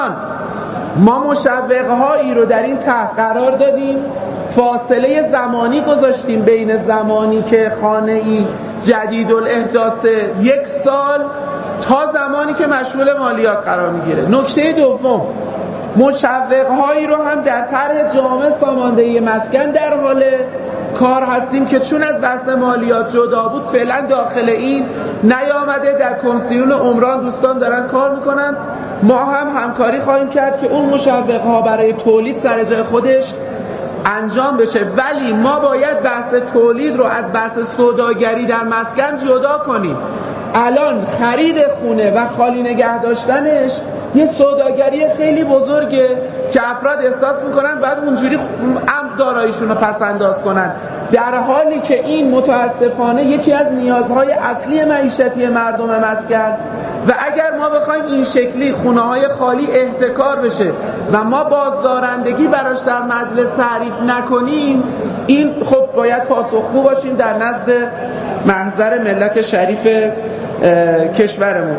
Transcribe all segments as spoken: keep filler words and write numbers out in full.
ما مشوق‌هایی رو در این طرح قرار دادیم، فاصله زمانی گذاشتیم بین زمانی که خانه‌ای جدید الاحداث یک سال تا زمانی که مشمول مالیات قرار میگیره. نکته دوم، مشوق‌هایی رو هم در طرح جامع ساماندهی مسکن در حال کار هستیم که چون از بحث مالیات جدا بود فعلا داخل این نیامده. در کمیسیون عمران دوستان دارن کار میکنن، ما هم همکاری خواهیم کرد که اون مشوق‌ها برای تولید سر جای خودش انجام بشه. ولی ما باید بحث تولید رو از بحث سوداگری در مسکن جدا کنیم. الان خرید خونه و خالی نگه داشتنش یه سوداگری خیلی بزرگه که افراد احساس میکنن بعد اونجوری عمد داراییشون رو پس انداز کنن، در حالی که این متاسفانه یکی از نیازهای اصلی معیشتی مردم مسکن و اگر ما بخوایم این شکلی خونه های خالی احتکار بشه و ما بازدارندگی براش در مجلس تعریف نکنیم، این خب باید پاسخگو باشیم در نزد محضر ملت شریف کشورمون.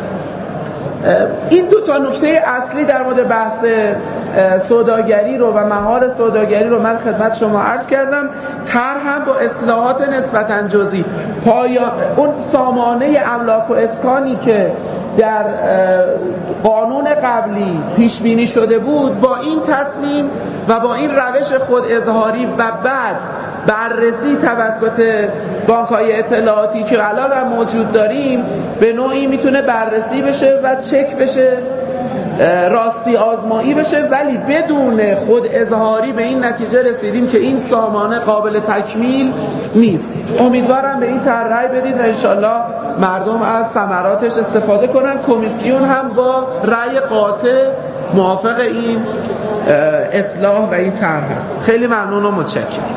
این دو تا نکته اصلی در مورد بحث سوداگری رو و مهار سوداگری رو من خدمت شما عرض کردم. طرح هم با اصلاحات نسبتاً جزئی پایان اون سامانه املاک و اسکانی که در قانون قبلی پیش بینی شده بود با این تصمیم و با این روش خود اظهاری و بعد بررسی توسط بانک‌های اطلاعاتی که الان هم موجود داریم به نوعی میتونه بررسی بشه و چک بشه، راستی آزمایی بشه، ولی بدون خود اظهاری به این نتیجه رسیدیم که این سامانه قابل تکمیل نیست. امیدوارم به این طرح رأی بدید و انشالله مردم از ثمراتش استفاده کنن. کمیسیون هم با رأی قاطع موافق این اصلاح و این طرح هست. خیلی ممنون و متشکرم.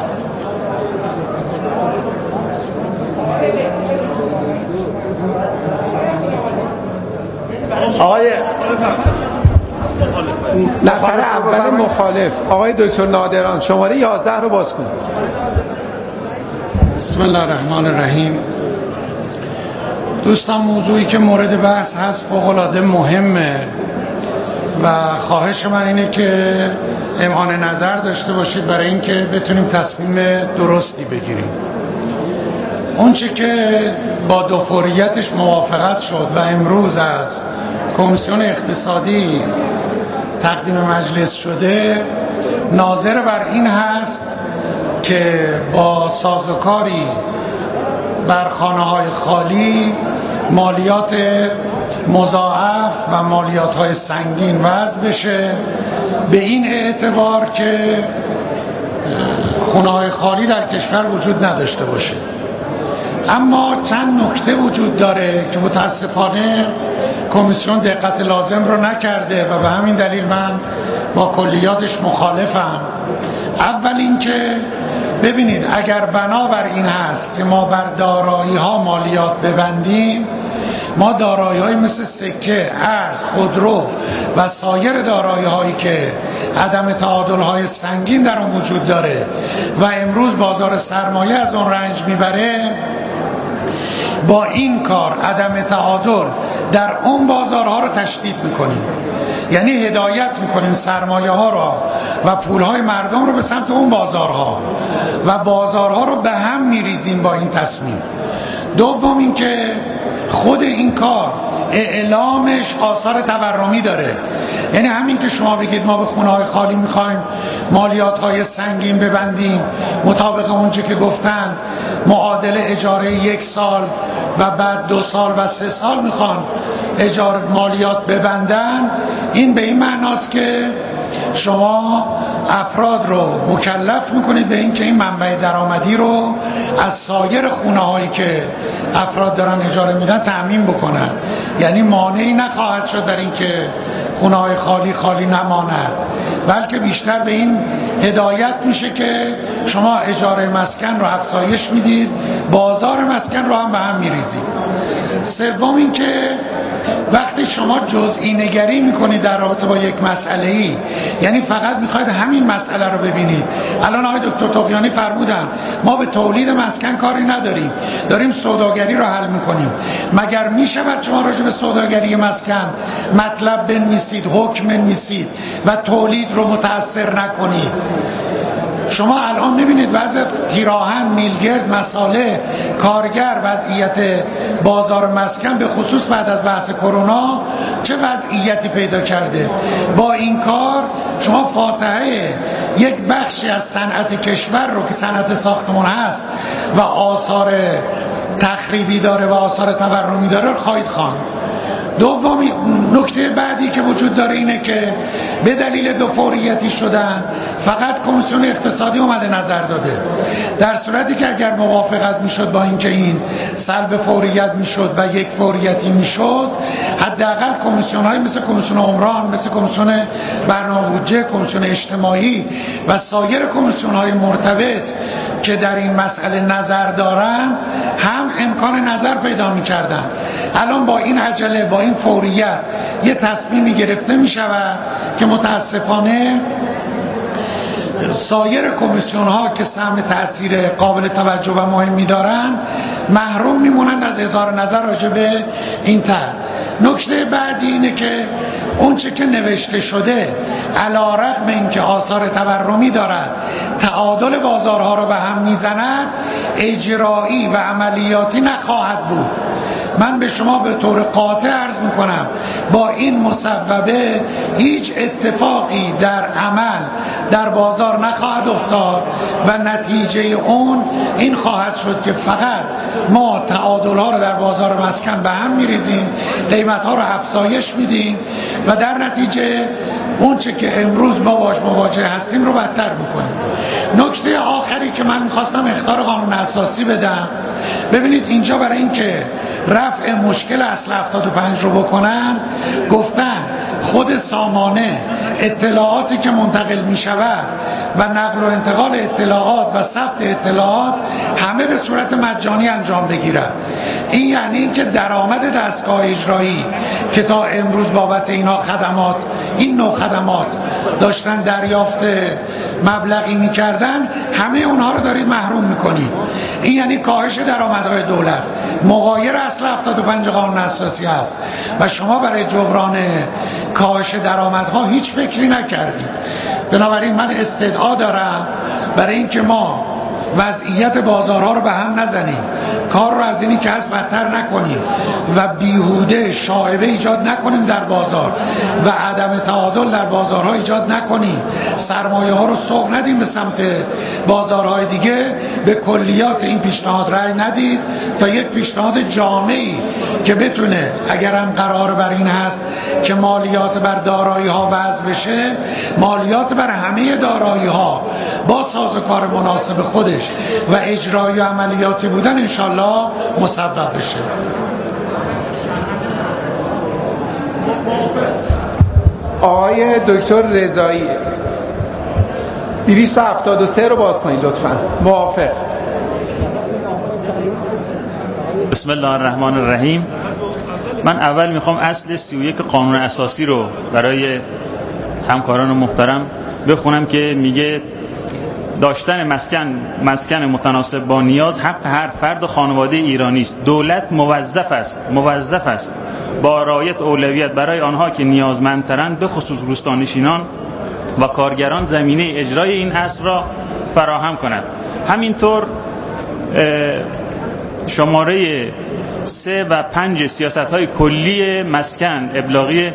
آقای نفر اول مخالف آقای دکتر نادران، شماره یازده رو باز کنید. بسم الله الرحمن الرحیم. دوستان، موضوعی که مورد بحث هست فوق‌العاده مهمه و خواهش من اینه که امعان نظر داشته باشید برای اینکه بتونیم تصمیم درستی بگیریم. اون چه که با دو فوریتش موافقت شد و امروز از کمیسیون اقتصادی تقدیم مجلس شده ناظر بر این هست که با سازوکاری بر خانه‌های خالی مالیات مضاعف و مالیات‌های سنگین وضع بشه، به این اعتبار که خانه‌های خالی در کشور وجود نداشته باشه. اما چند نکته وجود داره که متاسفانه کمیسیون دقت لازم رو نکرده و به همین دلیل من با کلیاتش مخالفم. اول اینکه ببینید، اگر بنابر این هست که ما بر دارایی ها مالیات ببندیم، ما دارایی های مثل سکه، ارز، خودرو و سایر دارایی هایی که عدم تعادل های سنگین در اون وجود داره و امروز بازار سرمایه از اون رنج میبره، با این کار عدم تعادل در اون بازارها رو تشدید میکنیم. یعنی هدایت میکنیم سرمایه ها را و پول های مردم رو به سمت اون بازارها و بازارها رو به هم میریزیم با این تصمیم. دوم اینکه خود این کار اعلامش آثار تورمی داره. یعنی همین که شما بگید ما به خونه های خالی میخوایم مالیات های سنگین ببندیم، مطابق اونجا که گفتن معادل اجاره یک سال و بعد دو سال و سه سال میخوان اجاره مالیات ببندن، این به این معناست که شما افراد رو مکلف میکنید به این که این منبع درآمدی رو از سایر خونه هایی که افراد دارن اجاره میدن تأمین بکنن. یعنی مانعی نخواهد شد در این که خونه های خالی خالی نماند، بلکه بیشتر به این هدایت میشه که شما اجاره مسکن رو افزایش میدید، بازار مسکن رو هم به هم میریزید. سوم این که وقتی شما جزئی نگری میکنید در رابطه با یک مسئله ای، یعنی فقط میخواید همین مسئله رو ببینید. الان آقای دکتر طغیانی فرمودن ما به تولید مسکن کاری نداریم، داریم سوداگری رو حل میکنیم. مگر میشود شما راجع به سوداگری مسکن مطلب بنویسید، حکم بنویسید و تولید رو متأثر نکنید؟ شما الان میبینید وضع تیراهن، میلگرد، مساله، کارگر، وضعیت بازار مسکن به خصوص بعد از بحث کرونا چه وضعیتی پیدا کرده. با این کار شما فاتحه یک بخشی از صنعت کشور رو که صنعت ساختمان هست و آثار تخریبی داره و آثار تورمی داره رو خواهید خواند. دومی نکته بعدی که وجود داره اینه که به دلیل دو فوریتی شدن فقط کمیسیون اقتصادی اومده نظر داده، در صورتی که اگر موافقت میشد با اینکه این سلب فوریت میشد و یک فوریتی میشد، حداقل کمیسیون های مثل کمیسیون عمران، مثل کمیسیون برنامه بودجه، کمیسیون اجتماعی و سایر کمیسیون های مرتبط که در این مسئله نظر دارن هم امکان نظر پیدا میکردن. الان با این عجله، با این فوریت یه تصمیمی گرفته میشود که متاسفانه سایر کمیسیون ها که سهم تأثیر قابل توجه و مهمی دارن محروم میمونند از اظهار نظر راجع به این طرح. نکته بعدی اینه که اون چه که نوشته شده علی‌رغم اینکه آثار تورمی دارد، تعادل بازارها رو به هم میزند، اجرایی و عملیاتی نخواهد بود. من به شما به طور قاطع عرض میکنم با این مصوبه هیچ اتفاقی در عمل در بازار نخواهد افتاد و نتیجه اون این خواهد شد که فقط ما تعادل ها رو در بازار مسکن به هم میریزیم، قیمت ها رو افزایش میدیم و در نتیجه اون چه که امروز ما باش مواجه هستیم رو بدتر میکنیم. نکته آخری که من میخواستم اخطار قانون اساسی بدم، ببینید اینجا برای این که رفع مشکل اصل هفتاد و پنج رو بکنن گفتن خود سامانه اطلاعاتی که منتقل می شود و نقل و انتقال اطلاعات و ثبت اطلاعات همه به صورت مجانی انجام بگیرد. این یعنی این که درآمد دستگاه اجرایی که تا امروز بابت اینا خدمات، این نوع خدمات داشتن دریافت مبلغی میکردن، همه اونها رو دارید محروم میکنید. این یعنی کاهش درآمدهای دولت مغایر اصل هفتاد و پنج قانون اساسی است و شما برای جبران کاهش درآمدها هیچ فکری نکردید. بنابراین من استدعا دارم برای اینکه ما وضعیت بازارها رو به هم نزنیم، کار رو از اینی که هست بدتر نکنیم و بیهوده شائبه ایجاد نکنیم در بازار و عدم تعادل در بازارها ایجاد نکنیم، سرمایه ها رو سوق ندیم به سمت بازارهای دیگه. به کلیات این پیشنهاد رأی ندید تا یک پیشنهاد جامعی که بتونه اگر هم قرار بر این هست که مالیات بر دارایی ها وضع بشه، مالیات بر همه دارایی ها با سازوکار مناسب خودش و اجرایی و عملیاتی بودن انشالله مصوب بشه. آقای دکتر رضایی دویست و هفتاد و سه رو باز کنید لطفاً. موافق؟ بسم الله الرحمن الرحیم. من اول میخوام اصل سی و یک قانون اساسی رو برای همکاران محترم بخونم که میگه داشتن مسکن مسکن متناسب با نیاز حق هر فرد و خانواده ایرانی است. دولت موظف است موظف است با رعایت اولویت برای آنها که نیازمندترند، به خصوص روستانشینان و کارگران، زمینه اجرای این اصل را فراهم کند. همینطور شماره سه و پنج سیاست‌های کلی مسکن ابلاغی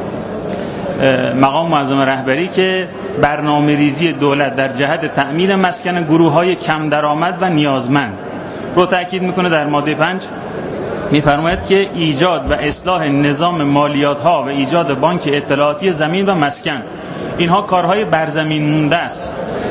مقام معظم رهبری که برنامه ریزی دولت در جهت تأمین مسکن گروه‌های کم درآمد و نیازمند رو تأکید میکنه. در ماده پنج میفرماید که ایجاد و اصلاح نظام مالیات‌ها و ایجاد بانک اطلاعاتی زمین و مسکن، اینها کارهای برزمین مونده است.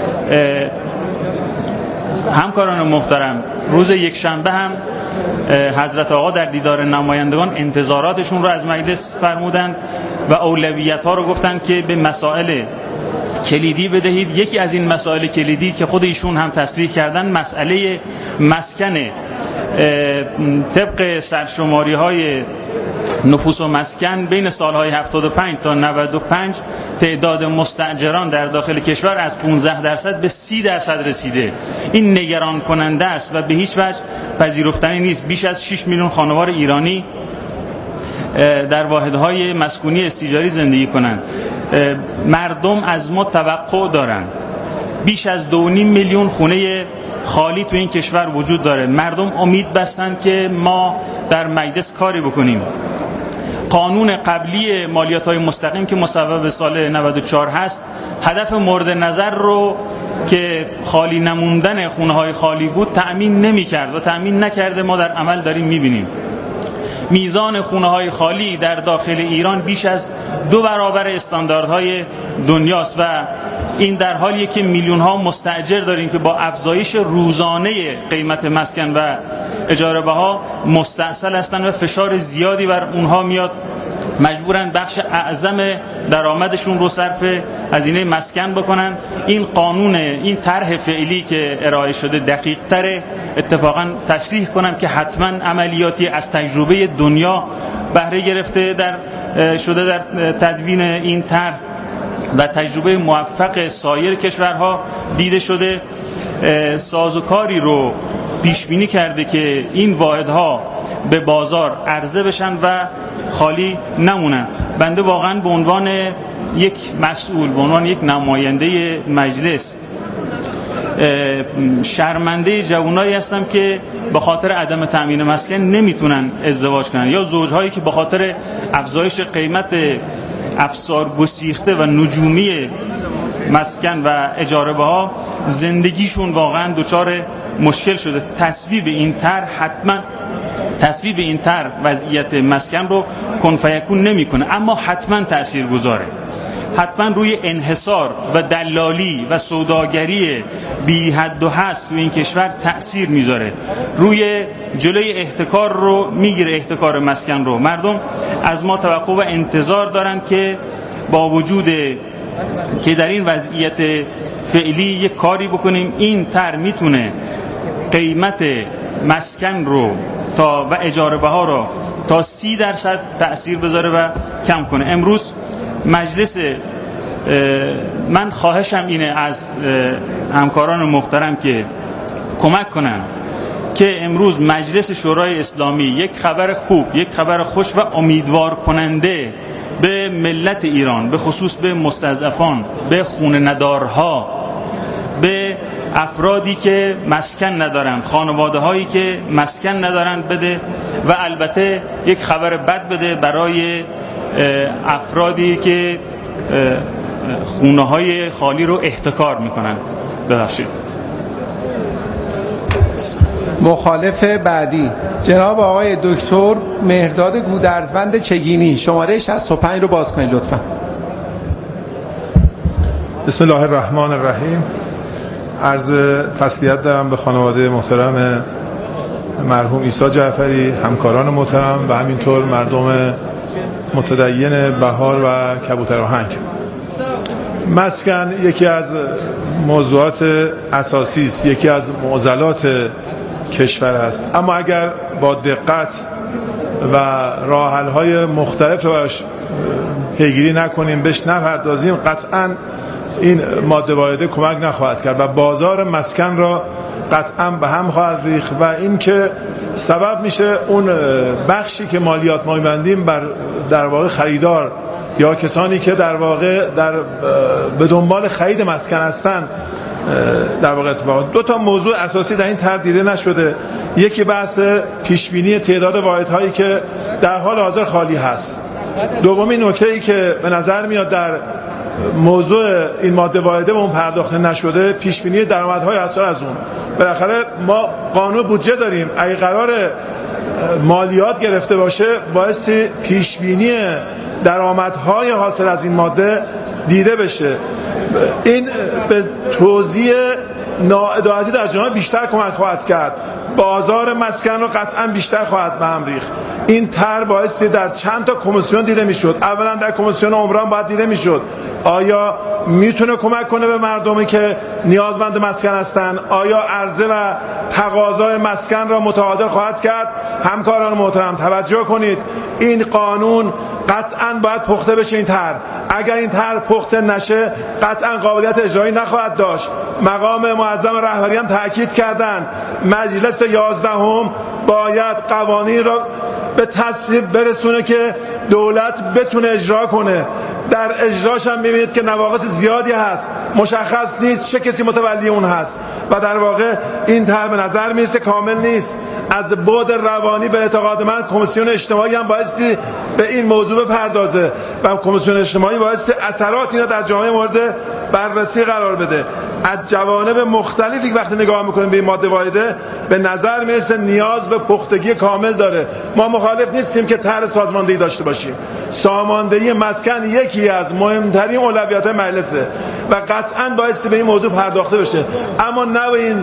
همکاران محترم، روز یک شنبه هم حضرت آقا در دیدار نمایندگان انتظاراتشون رو از مجلس فرمودند و اولویت ها رو گفتن که به مسائل کلیدی بدهید. یکی از این مسائل کلیدی که خود ایشون هم تصریح کردن مسئله مسکن طبق سرشماری های نفوس و مسکن بین سالهای هفتاد و پنج تا نود و پنج تعداد مستاجران در داخل کشور از پانزده درصد به سی درصد رسیده. این نگران کننده است و به هیچ وجه پذیرفتنی نیست. بیش از شش میلیون خانوار ایرانی در واحدهای مسکونی استیجاری زندگی کنند. مردم از ما توقع دارن. بیش از دو و نیم میلیون خونه خالی تو این کشور وجود داره. مردم امید بستن که ما در مجلس کاری بکنیم. قانون قبلی مالیات‌های مستقیم که مصوب سال نود و چهار هست، هدف مورد نظر رو که خالی نموندن خونه‌های خالی بود تأمین نمی‌کرد و تأمین نکرده. ما در عمل داریم می‌بینیم میزان خونه‌های خالی در داخل ایران بیش از دو برابر استانداردهای دنیاست و این در حالیه که میلیون‌ها مستاجر داریم که با افزایش روزانه قیمت مسکن و اجاره بها مستأصل هستند و فشار زیادی بر اونها میاد. مجبورن بخش اعظم درآمدشون رو صرف هزینه مسکن بکنن. این قانون، این طرح فعلی که ارائه شده دقیق تره. اتفاقا تصریح کنم که حتما عملیاتی از تجربه دنیا بهره گرفته در شده در تدوین این طرح و تجربه موفق سایر کشورها دیده شده. سازوکاری رو پیش بینی کرده که این واحدها به بازار عرضه بشن و خالی نمونن. بنده واقعا به عنوان یک مسئول، به عنوان یک نماینده مجلس شرمنده جوانایی هستم که به خاطر عدم تأمین مسکن نمیتونن ازدواج کنن، یا زوجهایی که به خاطر افزایش قیمت افسار گسیخته و نجومی مسکن و اجاره بها زندگیشون واقعا دچار مشکل شده. تصویب این طرح حتما تصویب این طرح وضعیت مسکن رو کن فیکون نمیکنه، اما حتما تأثیر گذاره. حتما روی انحصار و دلالی و سوداگری بی حد و حصر تو این کشور تأثیر میذاره. روی جلوی احتکار رو میگیره، احتکار مسکن رو. مردم از ما توقع و انتظار دارن که با وجود که در این وضعیت فعلی یک کاری بکنیم. این طرح میتونه قیمت مسکن رو تا و اجاره بها رو تا سی درصد تأثیر بذاره و کم کنه. امروز مجلس، من خواهشم اینه از همکاران محترم که کمک کنن که امروز مجلس شورای اسلامی یک خبر خوب، یک خبر خوش و امیدوار کننده به ملت ایران، به خصوص به مستضعفان، به خونه ندارها، به افرادی که مسکن ندارن، خانواده هایی که مسکن ندارن بده و البته یک خبر بد بده برای افرادی که خونه های خالی رو احتکار میکنن. ببخشید. مخالف بعدی جناب آقای دکتر مهرداد گودرزوند چگینی، شماره شصت و پنج رو باز کنید لطفا. بسم الله الرحمن الرحیم. عرض تسلیت دارم به خانواده محترم مرحوم عیسی جعفری، همکاران محترم و همینطور مردم متدین بهار و کبوتر آهنگ. مسکن یکی از موضوعات اساسی است، یکی از معضلات کشور است، اما اگر با دقت و راه حل های مختلف رو پیگیری نکنیم، بهش نپردازیم، قطعاً این ماده واحده کمک نخواهد کرد و بازار مسکن را قطعاً به هم خواهد ریخت و این که سبب میشه اون بخشی که مالیات ما می‌بندیم بر در واقع خریدار یا کسانی که در واقع در به دنبال خرید مسکن هستن در واقع اتفاق. دو تا موضوع اساسی در این طرح دیده نشده. یکی بحث پیشبینی تعداد واحدهایی که در حال حاضر خالی هست. دومی نکته‌ای که به نظر میاد در موضوع این ماده واحده به اون پرداخته نشده، پیشبینی درآمدهای حاصل از اون. بالاخره ما قانون بودجه داریم، اگه قرار مالیات گرفته باشه باعث پیشبینی درآمدهای حاصل از این ماده دیده بشه. این به توزیع ناعدالتی در جامعه بیشتر کمک خواهد کرد، بازار مسکن رو قطعا بیشتر خواهد به هم ریخت. این طرح بایستی در چند تا کمیسیون دیده میشد. اولا در کمیسیون عمران باید دیده میشد آیا میتونه کمک کنه به مردمی که نیازمند مسکن هستن، آیا عرضه و تقاضای مسکن را متعادل خواهد کرد. همکاران محترم توجه کنید، این قانون قطعاً باید پخته بشه. این طرح اگر این طرح پخته نشه قطعاً قابلیت اجرایی نخواهد داشت. مقام معظم رهبری هم تاکید کردن مجلس یازدهم باید قوانین را به تصویب برسونه که دولت بتونه اجرا کنه. در اجراش هم میبینید که نواقص زیادی هست، مشخص نیست چه کسی متولی اون هست و در واقع این طرح به نظر میرسه کامل نیست. از بعد روانی به اعتقاد من کمیسیون اجتماعی هم بایستی به این موضوع بپردازه و کمیسیون اجتماعی بایستی اثرات اینا در جامعه مورد بررسی قرار بده. از جوانب مختلفی وقتی نگاه میکنیم به این ماده واحده به نظر میرسه نیاز به پختگی کامل داره. ما مخالف نیستیم که طرح سازماندهی داشته باشیم. ساماندهی مسکن یکی از مهمترین اولویت‌های مجلسه و قطعاً بایستی به این موضوع پرداخته بشه، اما نه به این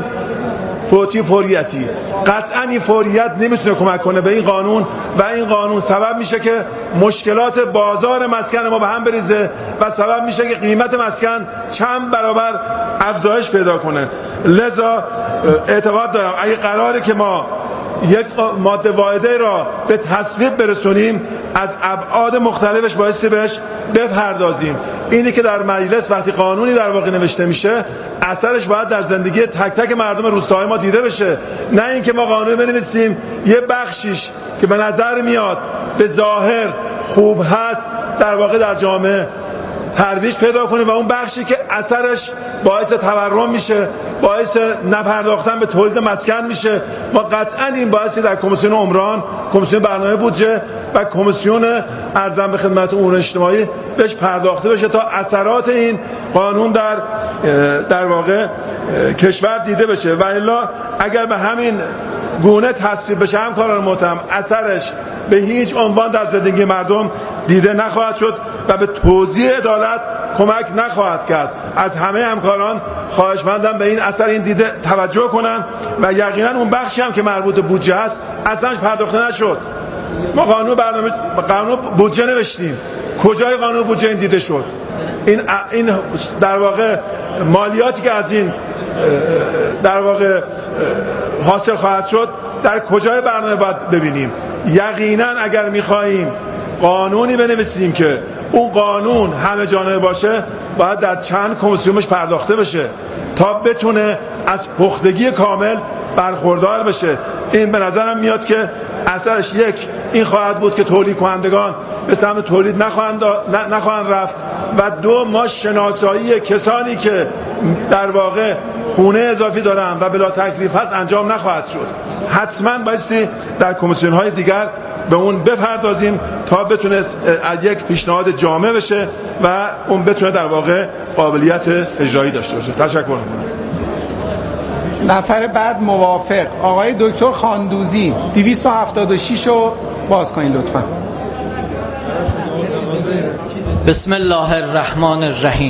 فوتی فوریتی. قطعاً این فوریت نمیتونه کمک کنه به این قانون و این قانون سبب میشه که مشکلات بازار مسکن ما به هم بریزه و سبب میشه که قیمت مسکن چند برابر افزایش پیدا کنه. لذا اعتقاد دارم اگه قراره که ما یک ماده واحده را به تصویب برسونیم از ابعاد مختلفش بایستی بهش بپردازیم. اینی که در مجلس وقتی قانونی در واقع نوشته میشه اثرش باید در زندگی تک تک مردم روستاهای ما دیده بشه، نه اینکه ما قانون بنویسیم یه بخشیش که به نظر میاد به ظاهر خوب هست در واقع در جامعه ترویج پیدا کنیم و اون بخشی که اثرش باعث تورم میشه، باعث نپرداختن به تولید مسکن میشه. ما قطعا این باعثی در کمیسیون عمران، کمیسیون برنامه بودجه و کمیسیون ارزم به خدمت امور اجتماعی بهش پرداخته بشه تا اثرات این قانون در در واقع کشور دیده بشه و الا اگر به همین گونه تصویب بشه همکاران محترم اثرش به هیچ عنوان در زندگی مردم دیده نخواهد شد و به توزیع عدالت کمک نخواهد کرد. از همه همکاران خواهشمندم به این اثر این دیده توجه کنن و یقینا اون بخشی هم که مربوط به بودجه است اصلا پرداخته نشد. ما قانون برنامه قانون بودجه نوشتیم، کجای قانون بودجه این دیده شد؟ این این در واقع مالیاتی که از این در واقع حاصل خواهد شد در کجای برنامه باید ببینیم. یقینا اگر می‌خواهیم قانونی بنویسیم که اون قانون همه جانبه باشه باید در چند کمیسیونش پرداخته بشه تا بتونه از پختگی کامل برخوردار بشه. این به نظرم میاد که اثرش یک این خواهد بود که تولید کنندگان به سمت تولید نخواهند نخواهند رفت و دو ما شناسایی کسانی که در واقع خونه اضافی دارن و بلا تکلیف هست انجام نخواهد شد. حتما بایستی در کمیسیون های دیگر به اون بپردازیم تا بتونه از یک پیشنهاد جامع بشه و اون بتونه در واقع قابلیت اجرایی داشته باشه. تشکر می‌کنم. نفر بعد موافق آقای دکتر خاندوزی دویست و هفتاد و شش رو باز کنید لطفا. بسم الله الرحمن الرحیم.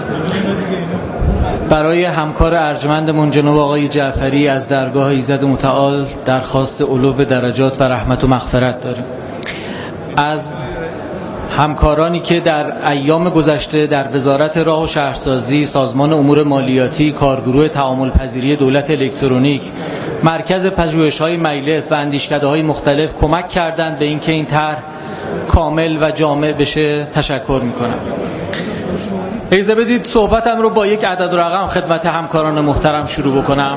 برای همکار ارجمندمون جناب آقای جعفری از درگاه ایزد متعال درخواست علو درجات و رحمت و مغفرت داریم. از همکارانی که در ایام گذشته در وزارت راه و شهرسازی، سازمان امور مالیاتی، کارگروه تعامل پذیری دولت الکترونیک، مرکز پژوهش‌های مجلس و اندیشکده‌های مختلف کمک کردند به اینکه این طرح کامل و جامع بشه تشکر می‌کنم. اجازه بدید صحبتم رو با یک عدد و رقم خدمت همکاران محترم شروع بکنم.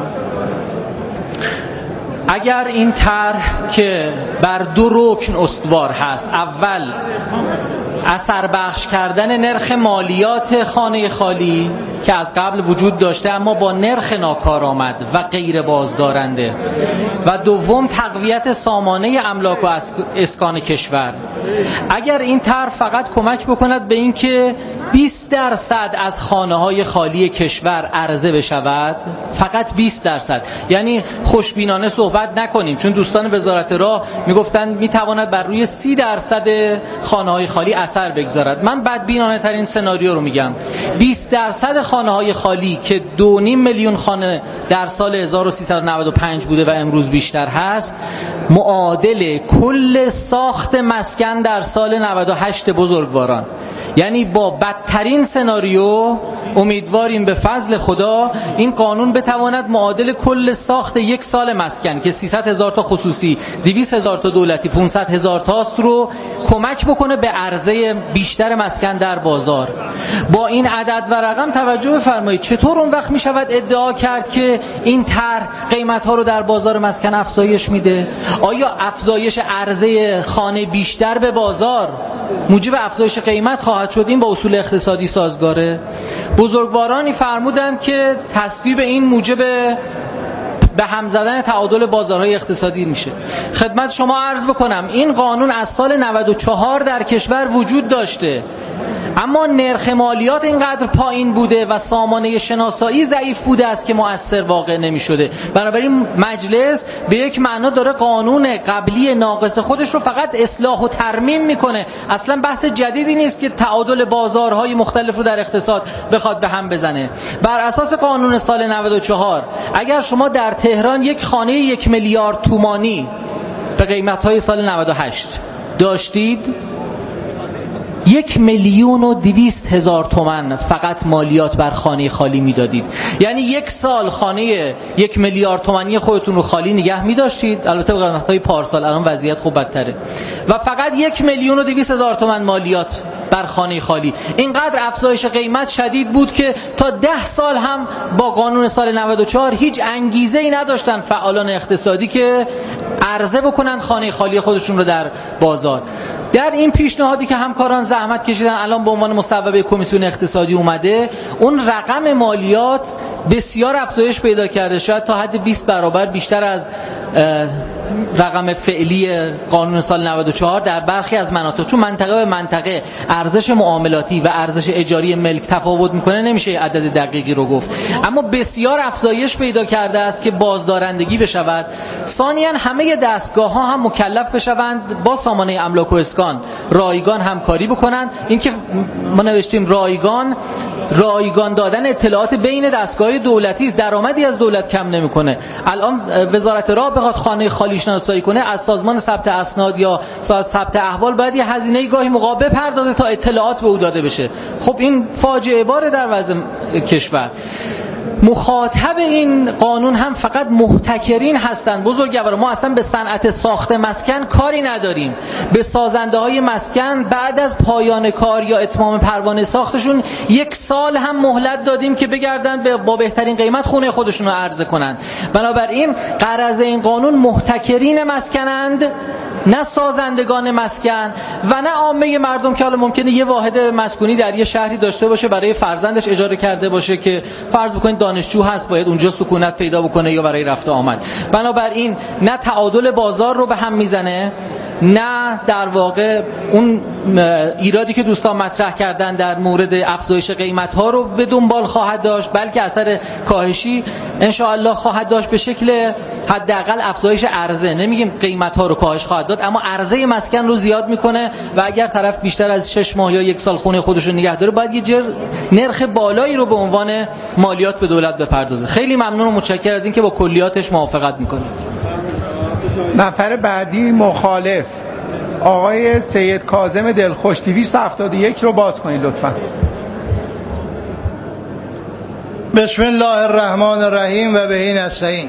اگر این طرح که بر دو رکن استوار هست، اول اثر بخش کردن نرخ مالیات خانه خالی که از قبل وجود داشته اما با نرخ ناکارآمد و غیر بازدارنده و دوم تقویت سامانه املاک و اسکان کشور، اگر این طرح فقط کمک بکند به این که بیست درصد از خانه‌های خالی کشور عرضه بشود، فقط بیست درصد، یعنی خوشبینانه صحبت نکنیم، چون دوستان وزارت راه میگفتن میتواند بر روی سی درصد خانه‌های خالی اثر بگذارد. من بدبینانه ترین سناریو رو میگم، بیست درصد خانه های خالی که دو نیم میلیون خانه در سال هزار و سیصد و نود و پنج بوده و امروز بیشتر هست معادل کل ساخت مسکن در سال نود و هشت بزرگواران. یعنی با بدترین سناریو امیدواریم به فضل خدا این قانون بتواند معادل کل ساخت یک سال مسکن که سیصد هزار تا خصوصی، دویست هزار تا دولتی، پانصد هزار تاست رو کمک بکنه به عرضه بیشتر مسکن در بازار. با این عدد و رقم توجه بفرمایید چطور اون وقت می شود ادعا کرد که این طرح قیمت ها رو در بازار مسکن افزایش میده؟ آیا افزایش عرضه خانه بیشتر به بازار موجب افزایش قیمت خواهد شد؟ این با اصول اقتصادی سازگاره؟ بزرگوارانی فرمودند که تصویب این موجب به هم زدن تعادل بازارهای اقتصادی میشه. خدمت شما عرض بکنم این قانون از سال نود و چهار در کشور وجود داشته، اما نرخ مالیات اینقدر پایین بوده و سامانه شناسایی ضعیف بوده است که مؤثر واقع نمی شده. بنابراین مجلس به یک معنا داره قانون قبلی ناقص خودش رو فقط اصلاح و ترمیم میکنه. اصلا بحث جدیدی نیست که تعادل بازارهای مختلف رو در اقتصاد بخواد به هم بزنه. بر اساس قانون سال نود و چهار اگر شما در تهران یک خانه یک میلیارد تومانی به قیمت‌های سال نود و هشت داشتید، یک میلیون و دویست هزار تومن فقط مالیات بر خانه خالی میدادید. یعنی یک سال خانه یک میلیارد تومانی خودتون رو خالی نگه میداشتید، البته به قیمت‌های پارسال، الان وضعیت خوب بدتره، و فقط یک میلیون و دویست هزار تومن مالیات بر خانه خالی. اینقدر افزایش قیمت شدید بود که تا ده سال هم با قانون سال نود و چهار هیچ انگیزه‌ای نداشتن فعالان اقتصادی که عرضه بکنن خانه خالی خودشون رو در بازار. در این پیشنهادی که همکاران زحمت کشیدن الان به عنوان مصوبه کمیسیون اقتصادی اومده، اون رقم مالیات بسیار افزایش پیدا کرده، شاید تا حد بیست برابر بیشتر از رقم فعلی قانون سال نود و چهار در برخی از مناطق. چون منطقه به منطقه ارزش معاملاتی و ارزش اجاری ملک تفاوت میکنه، نمیشه عدد دقیقی رو گفت، اما بسیار افزایش پیدا کرده است که بازدارندگی بشود. ثانیاً همه دستگاه ها هم مکلف بشوند با سامانه املاک و اسکان رایگان همکاری بکنند. این که ما نوشتیم رایگان، رایگان دادن اطلاعات بین دستگاه دولتی است، درآمدی از دولت کم نمیکنه. الان وزارت راه بخواد خانه خالی شناسایی کنه از سازمان ثبت اسناد یا ثبت احوال باید یه هزینه گاهی مقابل پردازه تا اطلاعات به او داده بشه. خب این فاجعه باره در وضع کشور. مخاطب این قانون هم فقط محتکرین هستند. بزرگوار ما اصلا به صنعت ساخت مسکن کاری نداریم. به سازنده های مسکن بعد از پایان کار یا اتمام پروانه ساختشون یک سال هم مهلت دادیم که بگردن با بهترین قیمت خونه خودشون رو عرضه کنن. بنابراین غرض این قانون محتکرین مسکنند، نه سازندگان مسکن و نه عامه مردم که حالا ممکنه یه واحد مسکونی در یه شهری داشته باشه، برای فرزندش اجاره کرده باشه که فرض بکنید دانشجو هست باید اونجا سکونت پیدا بکنه یا برای رفت آمد. بنابراین نه تعادل بازار رو به هم میزنه، نه در واقع اون ایرادی که دوستان مطرح کردن در مورد افزایش قیمت ها رو به دنبال خواهد داشت، بلکه اثر کاهشی ان شاء الله خواهد داشت به شکل حداقل افزایش عرضه. نمیگیم قیمت ها رو کاهش خواهد داد، اما عرضه مسکن رو زیاد میکنه و اگر طرف بیشتر از شش ماه یا یک سال خونه خودش رو نگه داره باید یه جر نرخ بالایی رو به عنوان مالیات به دولت بپردازه. خیلی ممنون و متشکرم از اینکه با کلیاتش موافقت میکنید. نفر بعدی مخالف آقای سید کاظم دلخوش، دویست و هفتاد و یک رو باز کنید لطفا. بسم الله الرحمن الرحیم و بهی نستعین.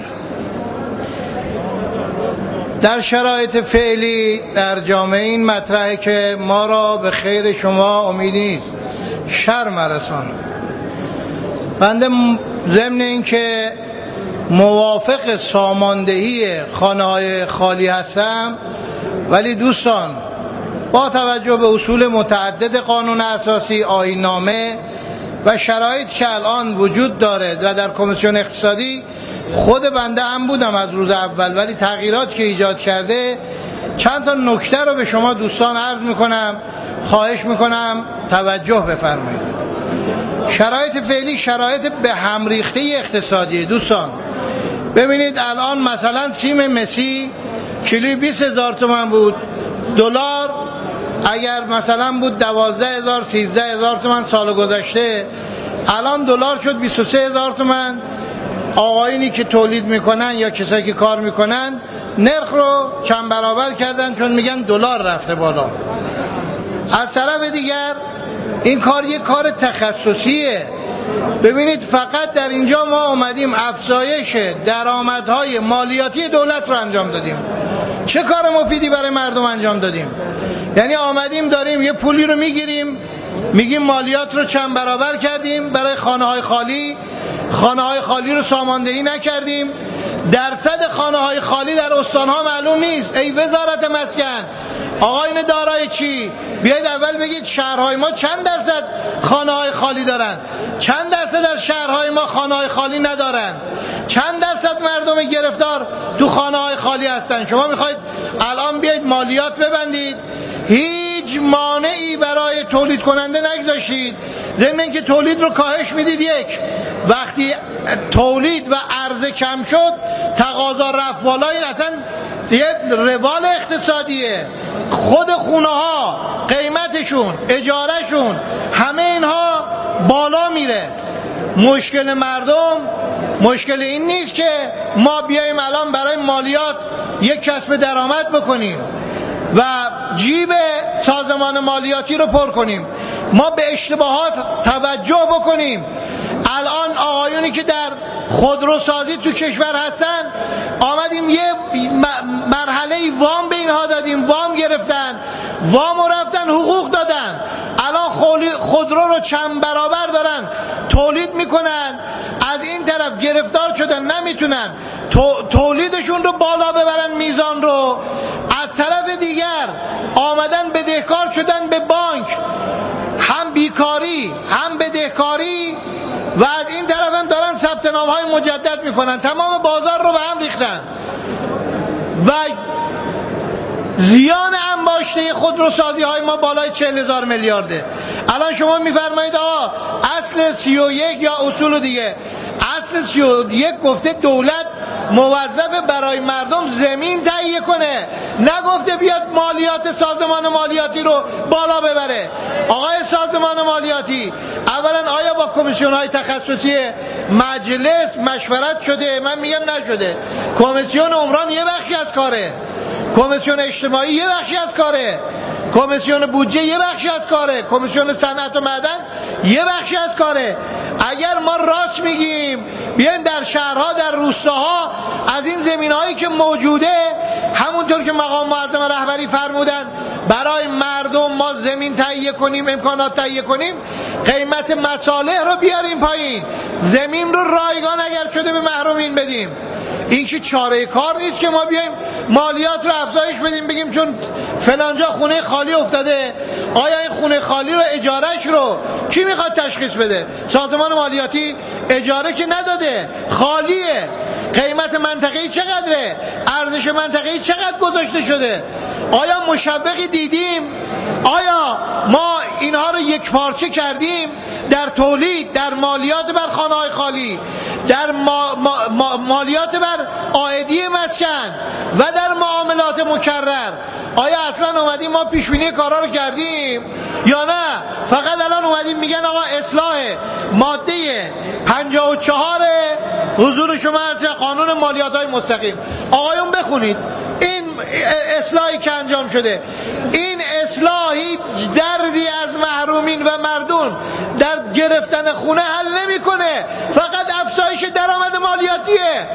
در شرایط فعلی در جامعه این مطرحه که ما را به خیر شما امیدی نیست، شر مرسان. بنده ضمن این که موافق ساماندهی خانه های خالی هستم، ولی دوستان با توجه به اصول متعدد قانون اساسی، آیین‌نامه و شرایط که الان وجود داره و در کمیسیون اقتصادی خود بنده هم بودم از روز اول، ولی تغییرات که ایجاد کرده چند تا نکته رو به شما دوستان عرض میکنم، خواهش میکنم توجه بفرمایید. شرایط فعلی شرایط به هم ریخته اقتصادی دوستان. ببینید الان مثلا سیم مسی کیلوی بیست هزار تومان بود، دلار اگر مثلا بود دوازده هزار سیزده هزار تومان سال گذشته، الان دلار شد بیست و سه هزار تومان. آقایونی که تولید میکنن یا کسایی که کار میکنن نرخ رو چند برابر کردن، چون میگن دلار رفته بالا. از طرف دیگر این کار یک کار تخصصیه. ببینید فقط در اینجا ما اومدیم افزایش درآمدهای مالیاتی دولت رو انجام دادیم. چه کار مفیدی برای مردم انجام دادیم؟ یعنی آمدیم داریم یه پولی رو میگیریم، میگیم مالیات رو چند برابر کردیم برای خانه های خالی، خانه های خالی رو ساماندهی نکردیم. درصد خانه های خالی در استانها معلوم نیست. ای وزارت مسکن، آقایون دارای چی، بیایید اول بگید شهرهای ما چند درصد خانه های خالی دارن، چند درصد از شهرهای ما خانه های خالی ندارن، چند درصد مردم گرفتار تو خانه های خالی هستن. شما میخواید الان بیایید مالیات ببندید، هیچ مانعی برای تولید کننده نگذاشتید، ضمن اینکه تولید رو کاهش میدید. یک وقتی تولید و عرضه کم شد تقاضا رفت بالا، این اصلا یه روال اقتصادیه. خود خونه ها قیمتشون، اجارهشون، همه اینها بالا میره. مشکل مردم مشکل این نیست که ما بیایم الان برای مالیات یک کسب درآمد بکنیم و جیب سازمان مالیاتی رو پر کنیم. ما به اشتباهات توجه بکنیم. الان آقایونی که در خودروسازی تو کشور هستن آمدیم یه مرحله وام به اینها دادیم، وام گرفتن، وام رو رفتن حقوق دادن، الان خودرو رو چند برابر دارن تولید میکنن، از این طرف گرفتار شدن نمیتونن تولیدشون رو بالا ببرن میزان رو، از طرف دیگر آمدن بدهکار شدن به بانک، هم بیکاری هم بدهکاری، و از این طرف هم دارن ثبت نام‌های مجدد میکنن، تمام بازار رو به هم ریختن و زیان انباشته خودروسازی های ما بالای چهل هزار میلیارده. الان شما میفرمایید آقا اصل سی و یک یا اصول دیگه، اصل سی و یک گفته دولت موظف برای مردم زمین تهیه کنه، نگفته بیاد مالیات سازمان مالیاتی رو بالا ببره. آقای سازمان مالیاتی، اولا آیا با کمیسیون های تخصصی مجلس مشورت شده؟ من میگم نشده. کمیسیون عمران یه بخشی از کاره، کمیسیون اجتماعی یه بخشی از کاره، کمیسیون بودجه یه بخشی از کاره، کمیسیون صنعت و معدن یه بخشی از کاره. اگر ما راست میگیم بیاین در شهرها، در روستاها از این زمینهایی که موجوده، همونطور که مقام معظم رهبری فرمودن برای مردم ما زمین تهیه کنیم، امکانات تهیه کنیم، قیمت مصالح رو بیاریم پایین، زمین رو رایگان اگر شده به محرومین بدیم. این که چاره کار نیست که ما بیایم مالیات رو افزایش بدیم بگیم چون فلانجا خونه خالی افتاده. آیا این خونه خالی رو اجارهش رو کی میخواد تشخیص بده؟ سازمان مالیاتی اجاره که نداده، خالیه. قیمت منطقه‌ای چقدره؟ ارزش منطقه‌ای چقدر گذاشته شده؟ آیا مشوقی دیدیم؟ آیا ما اینها رو یک پارچه کردیم در تولید، در مالیات بر خانه‌های خالی، در ما ما ما مالیات بر عائدی مسکن و در معاملات مکرر؟ آیا اصلا اومدیم ما پیش بینی کارا رو کردیم یا نه؟ فقط الان اومدیم میگن آقا اصلاح ماده پنجاه و چهار حضور شما از قانون مالیات های مستقیم. آقایون بخونید این اصلاحی که انجام شده، این اصلاحی دردی از محرومین و مردم در گرفتن خونه حل نمیکنه، فقط افزایش درآمد مالیاتیه.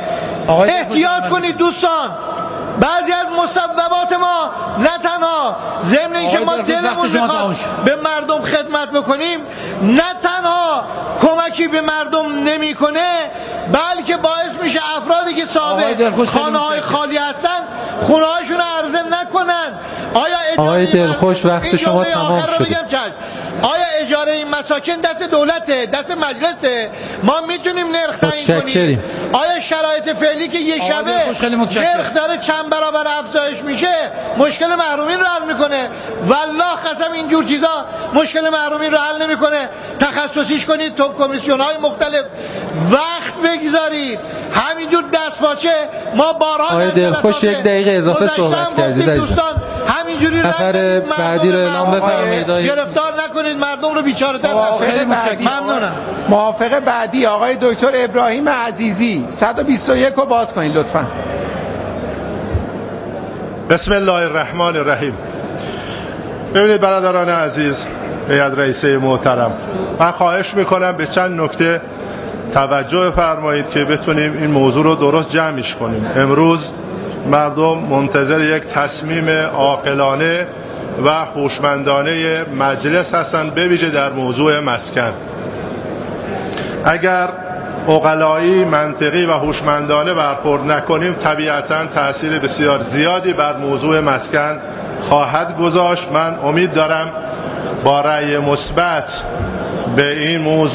احتیاط کنید دوستان. بعضی از مصوبات ما نه تنها ضمن اینکه ما دلمون میخواد به مردم خدمت بکنیم، نه تنها کمکی به مردم نمیکنه، بلکه باعث میشه افرادی که صاحب خانه های خالی هستن خونه هاشون عرضه نکنن. آیا آقای دلخوش وقت شما تمام شد. آیا اجاره این مساکن دست دولته، دست مجلسه؟ ما میتونیم نرخ تعیین کنیم؟ آیا شرایط فعلی که یه شبه نرخ داره چند برابر افزایش میشه مشکل محرومین رو حل میکنه؟ والله قسم اینجور چیزا مشکل محرومین رو حل نمیکنه. تخصصیش کنید تو کمیسیون های مختلف، وقت بگذارید. همینجور دست پاچه ما بارها آقای دلخوش یک دقیقه اضافه صحبت کردید. دوستان همینجوری نفر بعدی رو اعلام بفرمایید. گرفتار نکنید. نکنید مردم رو بیچاره تر موافق نکنید. ممنونم. موافق بعدی آقای دکتر ابراهیم عزیزی صد و بیست و یک رو باز کنید لطفا. بسم الله الرحمن الرحیم. ببینید برادران عزیز، هیئت رئیسه محترم، من خواهش میکنم به چند نکته توجه فرمایید که بتونیم این موضوع رو درست جمعش کنیم. امروز مردم منتظر یک تصمیم عاقلانه و هوشمندانه مجلس هستند، به ویژه در موضوع مسکن. اگر عقلایی، منطقی و هوشمندانه برخورد نکنیم طبیعتاً تأثیر بسیار زیادی بر موضوع مسکن خواهد گذاشت. من امید دارم با رأی مثبت به این موضوع